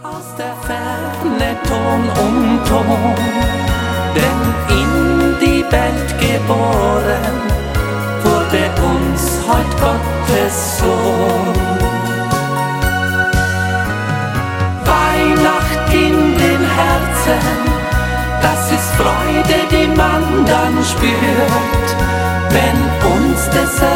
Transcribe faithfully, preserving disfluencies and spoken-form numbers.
Aus der Ferne Ton um Ton, denn in die Welt geboren wurde uns heut Gottes Sohn. Weihnacht in den Herzen, das ist Freude, die man dann spürt, wenn uns das